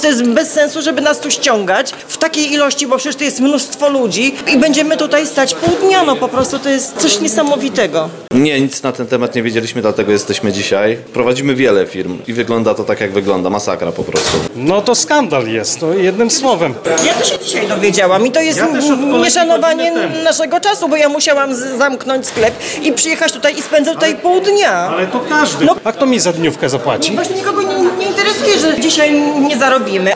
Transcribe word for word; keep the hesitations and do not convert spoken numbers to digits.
To jest bez sensu, żeby nas tu ściągać w takiej ilości, bo przecież to jest mnóstwo ludzi i będziemy tutaj stać pół dnia, no po prostu to jest coś niesamowitego. Nie, nic na ten temat nie wiedzieliśmy, dlatego jesteśmy dzisiaj. Prowadzimy wiele firm i wygląda to tak, jak wygląda. Masakra po prostu. No to skandal jest, no jednym słowem. Ja to się dzisiaj dowiedziałam i to jest Ja też od kolegi nieszanowanie godzinę temu. naszego czasu, bo ja musiałam z- zamknąć sklep i przyjechać tutaj i spędzę tutaj pół dnia. Ale to każdy. No. A kto mi za dniówkę zapłaci? Właśnie nikogo nie, nie interesuje, że dzisiaj nie zarobimy.